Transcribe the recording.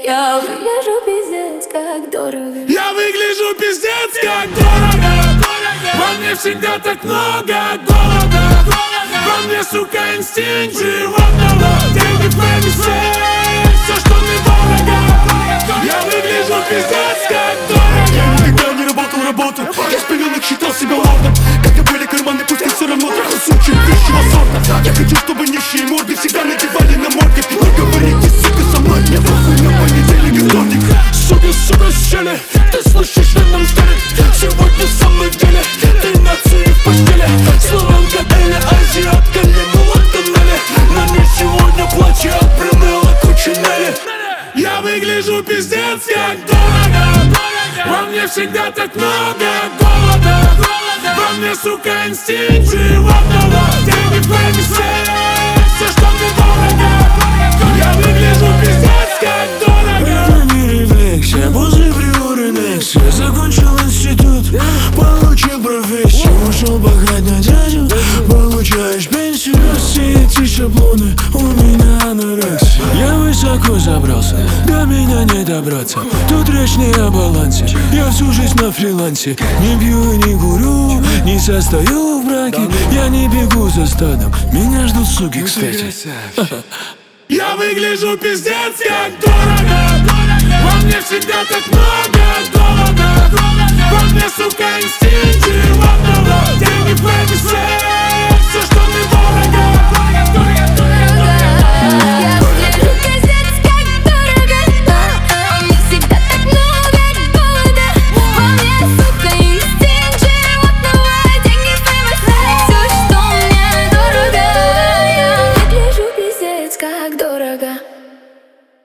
Я выгляжу пиздец, как дорого. Я выгляжу пиздец, как дорого. Во мне всегда так много голода. Во мне, сука, инстинкт животного. Деньги в моей все, что мне дорого. Я выгляжу пиздец, как дорого. Я никогда не работал, я с пеленок считал себя лордом. Когда были карманы пусты, все равно трахал сучек высшего сорта. Я хочу, чтобы нищие морды всегда надевали на морды. Но говорите, сука, со мной мне похуй на понедельник и вторник. Сука, щели, ты слышишь в нам стиле. Сегодня в самом деле 13 в постели. Славянка или азиатка, не мулатка Нелли. На мне сегодня платье от Брюнелла Кучинелли. Я выгляжу пиздец, как дорого. Во мне всегда так много голода. Во мне, сука, инстинкт животного. Деньги в моей все, что мне дорого. Я выгляжу пиздец, как дорого. Это не рефлексия, после приоры Некс. Я закончил институт, получил профессию. Ушел пахать на дядю, получаешь пенсию. Все эти шаблоны у меня анорексия. Я высоко забрался, до меня не добраться. Тут речь не о балансе, я всю жизнь на фрилансе. Не пью и не курю, не состою в браке. Я не бегу за стадом, меня ждут суки, кстати. Я выгляжу пиздец, как дорого. Во мне всегда так много голода. Во мне, сука, инстинкт животного. Деньги в моей все,